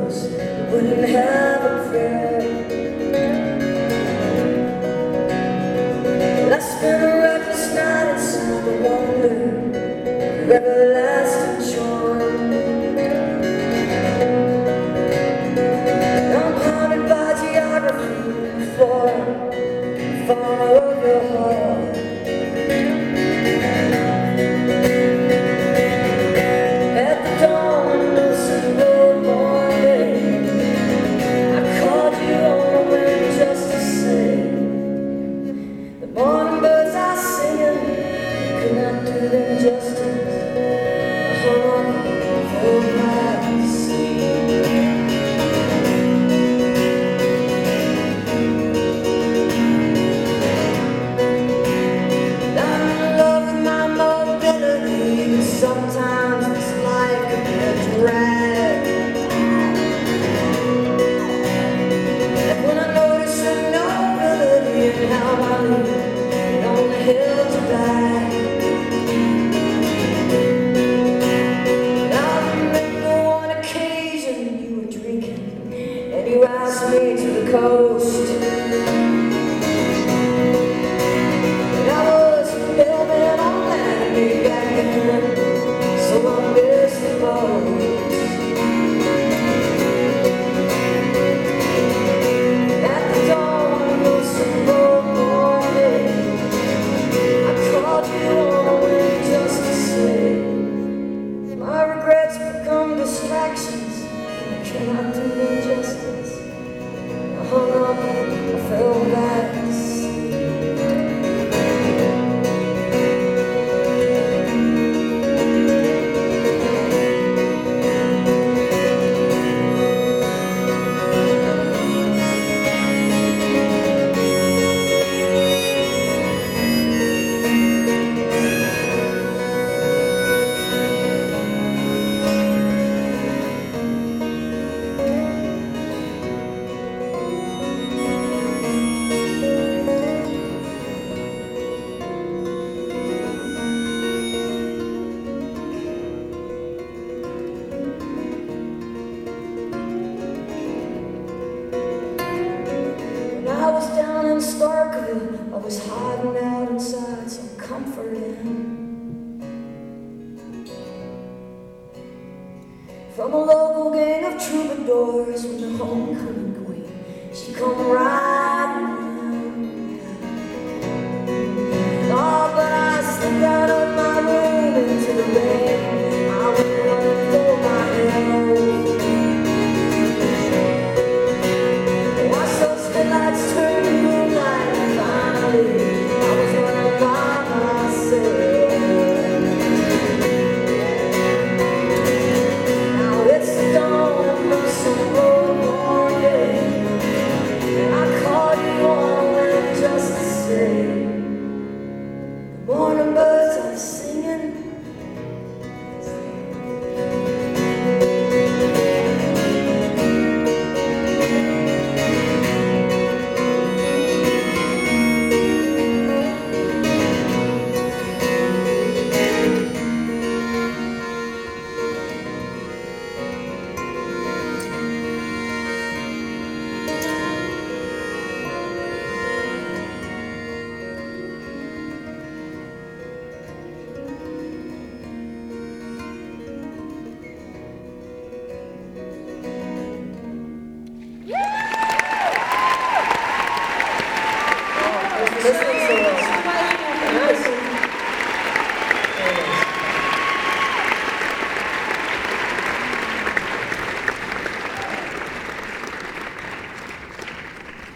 close, wouldn't have a prayer. But I spent a reckless night inside the wonder of everlasting charm. I'm haunted by geography and flora, fauna of your heart. At the dawn of some morning, I called you home just to say, the morning birds are singing, could not do them justice. I hung on for my sleep. I'm in love with my mobility, sometimes this life can be a drag. And when I notice the nobility and how I lean on the hill to back, and I remember one occasion you were drinking and you asked me to the coast. And I was hell-bent on that me back then, so I missed the boat. At the dawn of some morning, I called you on just to say, my regrets become distractions, I cannot do them justice. I hung up, I fell back asleep. When I was down in Starkville, I was hiding out inside some comforting from a local gang of troubadours with the homecoming queen. She come riding down. Oh, but I slipped out of my room into the rain. I went running for my health. I saw streetlights turn to moonlight, and finally I was running by myself. Now it's the dawn of some morning, and I called you on just to say, the morning birds are singing. Listening to